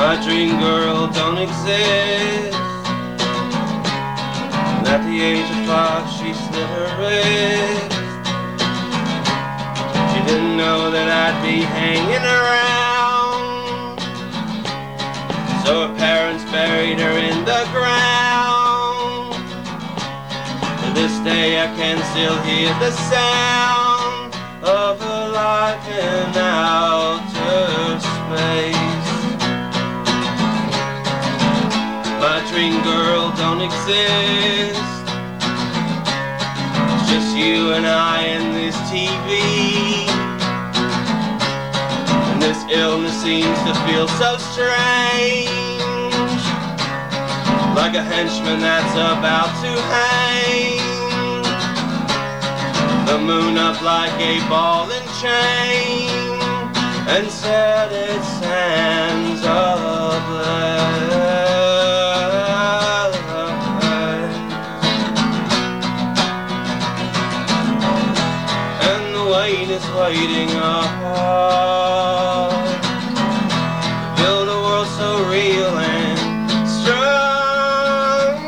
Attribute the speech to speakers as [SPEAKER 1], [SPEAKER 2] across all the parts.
[SPEAKER 1] My dream girl don't exist. And at the age of 5 she slit her wrist. She didn't know that I'd be hanging around, so her parents buried her in the ground. To this day I can still hear the sound of her life in outer space. My dream girl don't exist. It's just you and I and this TV. And this illness seems to feel so strange, like a henchman that's about to hang. The moon up like a ball and chain, and set its hands ablaze. And the weight is waiting apart, build a world so real and strong.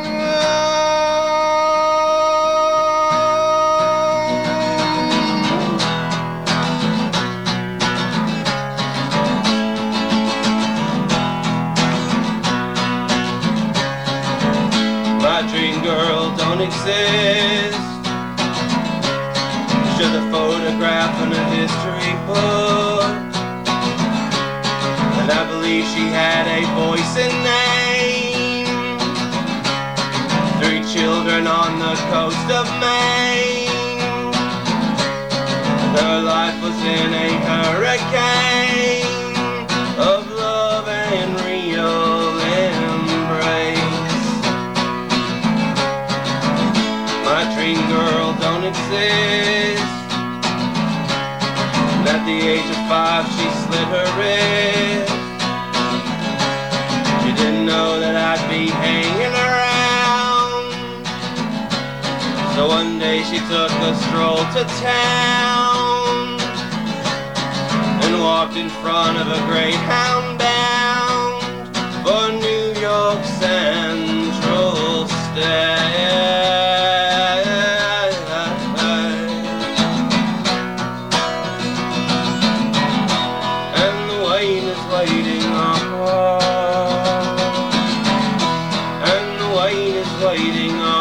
[SPEAKER 1] My dream girl don't exist. Just a photograph in a history book, and I believe she had a voice and name. 3 children on the coast of Maine, and her life was in a hurricane of love and real embrace. My dream girl don't exist. And at the age of 5 she slit her wrist. She didn't know that I'd be hanging around, so one day she took a stroll to town and walked in front of a Greyhound bound for New York Central Station. Waiting on, and the wait is waiting on.